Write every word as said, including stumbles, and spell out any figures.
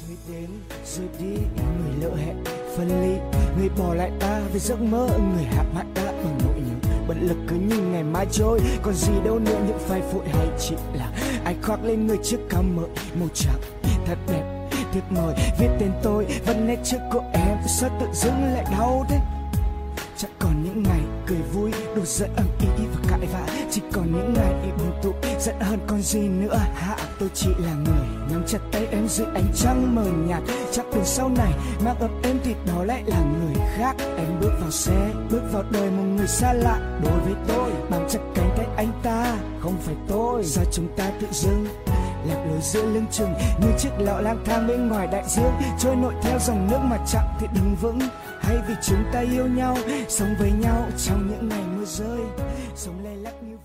Người đến rồi đi, người lỡ hẹn phân ly, người bỏ lại ta vì giấc mơ, người hạ mãi ta bằng nỗi nhớ bận lực cứ như ngày mai trôi. Còn gì đâu nữa những phai phội hay chỉ là ai khoác lên người chiếc cam mợi màu trắng thật đẹp tuyệt vời, viết tên tôi vẫn nét trước của em, sao tự dưng lại đau thế. Chẳng còn những ngày cười vui đổ giận ầm ĩ và cãi vã, chỉ còn những ngày buồn tụ giận hơn còn gì nữa hả. Tôi chỉ là người nắm chặt tay em dưới ánh trăng mờ nhạt, chắc từ sau này mang ấm em thì đó lại là người khác. Em bước vào xe, bước vào đời một người xa lạ, đối với tôi bám chặt cánh tay anh ta không phải tôi. Sao chúng ta tự dưng lạc lối giữa lưng chừng như chiếc lọ lang thang bên ngoài đại dương, trôi nổi theo dòng nước mà chẳng thể đứng vững. Hay vì chúng ta yêu nhau, sống với nhau trong những ngày mưa rơi, sống lay lắc như